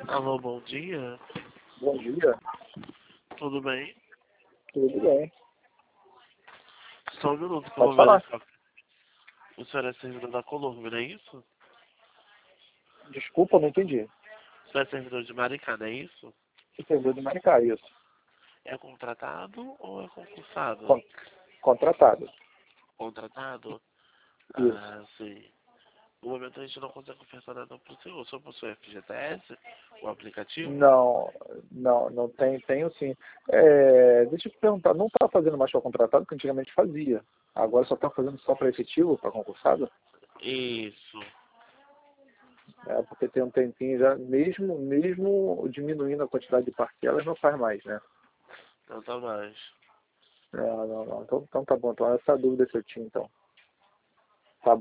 Alô, bom dia. Bom dia, Tudo bem? tudo bem. Só um minuto que eu Pode vou falar. verificar. O senhor é servidor da Colômbia, não é isso? Desculpa, não entendi. O senhor é servidor de Maricá, não é isso? Servidor de Maricá, isso. É contratado ou é concursado? Con- Contratado, Contratado? isso. Ah, sim. No momento a gente não consegue ofertar nada para o senhor. O senhor possui FGTS, o aplicativo? Não, não tem, tenho sim. Deixa eu te perguntar, não está fazendo mais para contratado, que antigamente fazia. Agora só está fazendo só para efetivo, para concursado? Isso. É, porque tem um tempinho já, mesmo diminuindo a quantidade de parcelas, não faz mais, né? Não tá mais. Não. Então tá bom, então essa é a dúvida que eu tinha, então.